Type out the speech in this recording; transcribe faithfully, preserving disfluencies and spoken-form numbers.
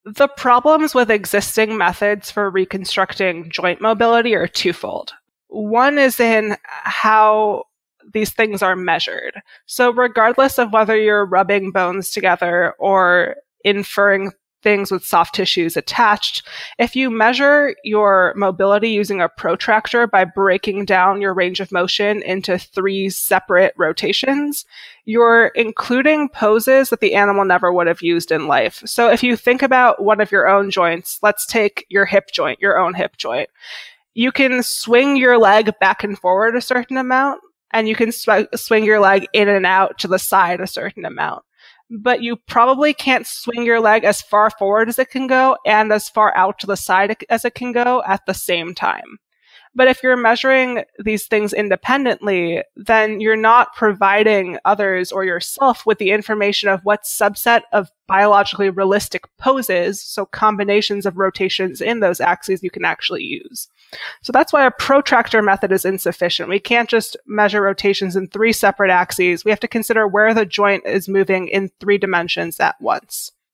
The problems with existing methods for reconstructing joint mobility are twofold. One is in how these things are measured. So regardless of whether you're rubbing bones together or inferring things with soft tissues attached, if you measure your mobility using a protractor by breaking down your range of motion into three separate rotations, you're including poses that the animal never would have used in life. So if you think about one of your own joints, let's take your hip joint, your own hip joint. You can swing your leg back and forward a certain amount, and you can sw- swing your leg in and out to the side a certain amount. But you probably can't swing your leg as far forward as it can go and as far out to the side as it can go at the same time. But if you're measuring these things independently, then you're not providing others or yourself with the information of what subset of biologically realistic poses, so combinations of rotations in those axes, you can actually use. So that's why a protractor method is insufficient. We can't just measure rotations in three separate axes. We have to consider where the joint is moving in three dimensions at once.